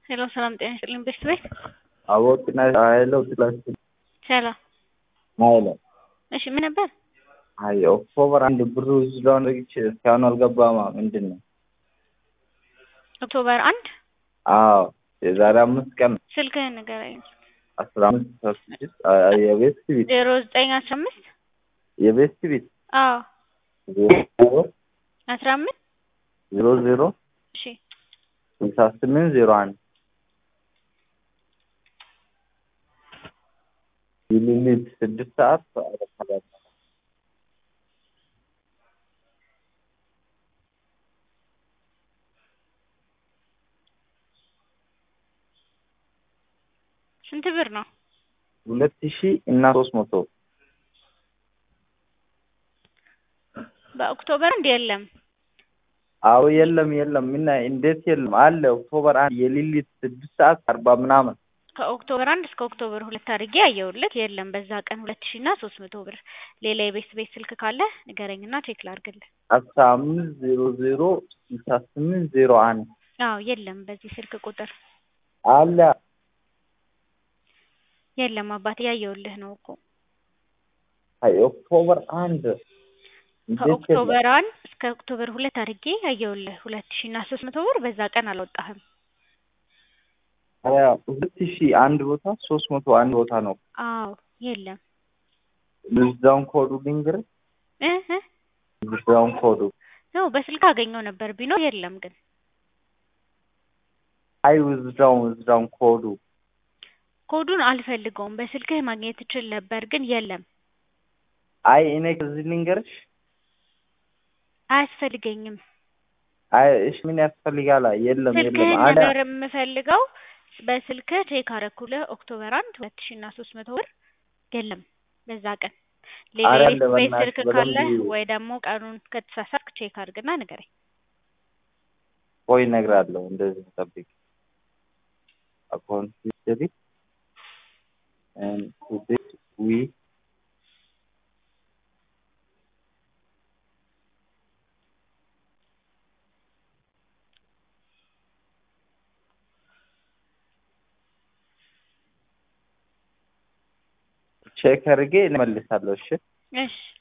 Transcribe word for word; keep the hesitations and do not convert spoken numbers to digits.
ሄሎ ሰላም ጤና ይስጥልኝ ቤስት ቤት አወቅና ኃይለ ትላስ ሰላም ኃይለ እሺ ምን ነበር? አይ ኦክቶበር አንድ ብሩ ዝዳውን ልጅ እስካሁን አልገባማ ምንድነው? ኦክቶበር አንድ አዎ የዛሬ አምስት ቀን ስልክህን ንገረኝ። አስራ አምስት የቤስት ቤት ዜሮ ዘጠኝ አስራ አምስት የቤስት ቤት አዎ ዜሮ አስራ አምስት ዜሮ ዜሮ እሺ ስልሳ ስምንት ዜሮ አንድ ይልልት ስድስት ሰዓት አረፈደ። ስንት ብር ነው? ሁለት ሺህ እና ሶስት መቶ በኦክቶበር እንደ የለም። አዎ የለም የለም ምን እንዴት የለም አለ ኦክቶበር አንድ የሊሊት ስድስት ሰዓት አርባ ምናምን ከኦክቶበር አንድ እስከ ኦክቶበር ሁለት አድርጌ አየሁልህ የለም በዛ ቀን ሁለት ሺህ እና ሶስት መቶ ብር። ሌላ የቤት ቤት ስልክ ካለ ንገረኝና ቼክ ላድርግልህ። አስራ አምስት ዜሮ ዜሮ ስልሳ ስምንት ዜሮ አንድ አዎ የለም በዚህ ስልክ ቁጥር አለ የለም አባቴ ያየሁልህ ነው እኮ። አይ ኦክቶበር አንድ ከኦክቶበር አንድ እስከ ኦክቶበር ሁለት አድርጌ አየሁልህ ሁለት ሺህ እና ሶስት መቶ ብር በዛ ቀን አልወጣህም። አያ ሁለት ሺህ አንድ ቦታ ሶስት መቶ አንድ ቦታ ነው። አዎ የለም ልዝዳውን ኮዱ ሊንገር እህ ልዝዳውን ኮዱ ነው በስልክ አገኘው ነበር ቢኖር የለም ግን አይ ልዝዳውን ልዝዳውን ኮዱ ኮዱን አልፈልገውም በስልክህ ማግኘት ትችል ነበር ግን የለም። አይ እኔ ከዚህ ልንገርሽ አያስፈልገኝም። አይ እሺ ምን ያስፈልጋል? የለም የለም አዳ ነበር የምፈልገው በስልክህ ቼክ አረኩልህ ኦክቶበር አንድ ሁለት ሺህ እና ሶስት መቶ ብር የለም በዛ ቀን። ሌላ ቤት ስልክ ካለ ወይ ደግሞ ቀኑን ከተሳሳትክ ቼክ አድርግና ንገረኝ። ወይ እነግራለሁ እንደዚህ ተጠብቂ አካውንት ሂስትሪ and to this we ቼክ አድርጌ እመልሳለሁ። እሺ እሺ